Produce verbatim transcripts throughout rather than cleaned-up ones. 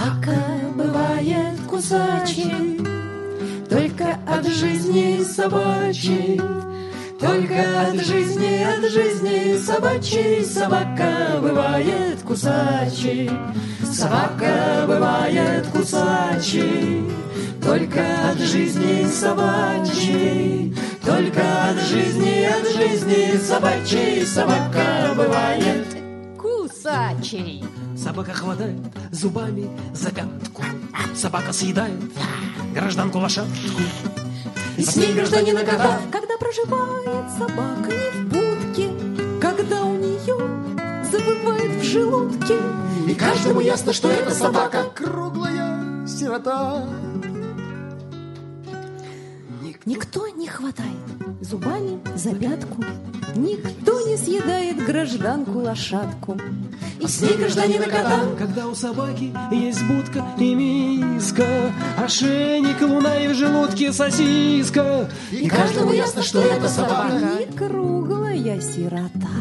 Собака бывает кусачей, только от жизни собачьей, только от жизни, от жизни собачьей. Собака бывает кусачей, собака бывает кусачей, только от жизни собачьей, только от жизни, от жизни собачьей. Собака бывает кусачей. Собака хватает зубами за пятку, собака съедает гражданку лошадку. И с ней гражданина кота. Когда проживает собака не в будке, когда у нее забывает в желудке, и каждому ясно, что это собака круглая сирота. Никто не хватает зубами за пятку, никто не съедает гражданку лошадку. И с ней гражданина кота. Когда у собаки есть будка и миска, ошейник, луна и в желудке сосиска, и, и каждому ясно, что это собака не круглая сирота.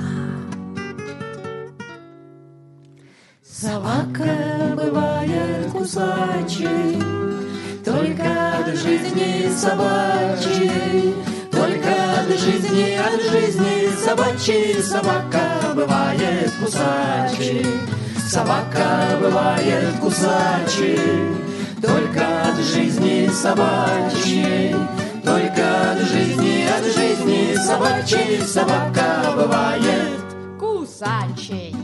Собака бывает кусачей, только от жизни собачьей, только от жизни, от жизни собачьей. Собака бывает кусачей, собака бывает кусачей, только от жизни собачьей, только от жизни, от жизни собачьей. Собака бывает кусачей.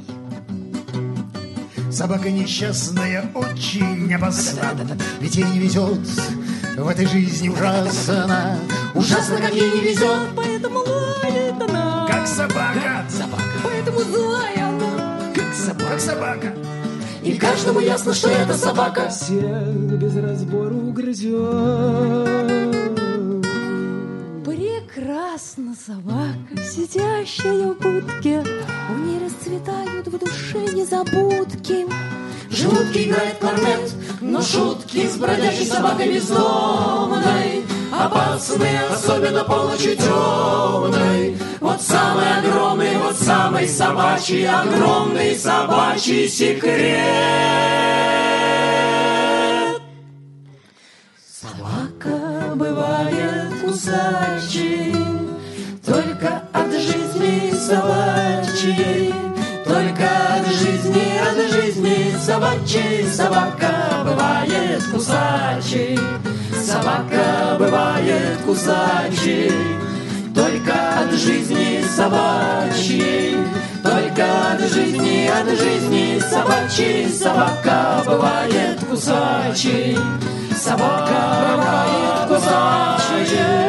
Собака несчастная, очень опасна, ведь ей не везет в этой жизни ужасно. Ужасно, как ей не везет, поэтому лает она, как собака, как собака. Поэтому злая она, как собака. Как собака. И каждому ясно, что это собака всех без разбору грызет. Прекрасна собака, сидящая в будке, у ней расцветают в душе незабудки. В желудке играет кларнет, но шутки с бродячей собакой бездомной опасны, особенно полночи темной. Вот самый огромный, вот самый собачий, огромный собачий секрет. Собака бывает кусачей, только от жизни собачьей, только от жизни, от жизни собачьей. Собака бывает кусачей, собака бывает кусачей, только от жизни собачьей, только от жизни, от жизни собачьей. Собака бывает кусачей, собака бывает кусачей.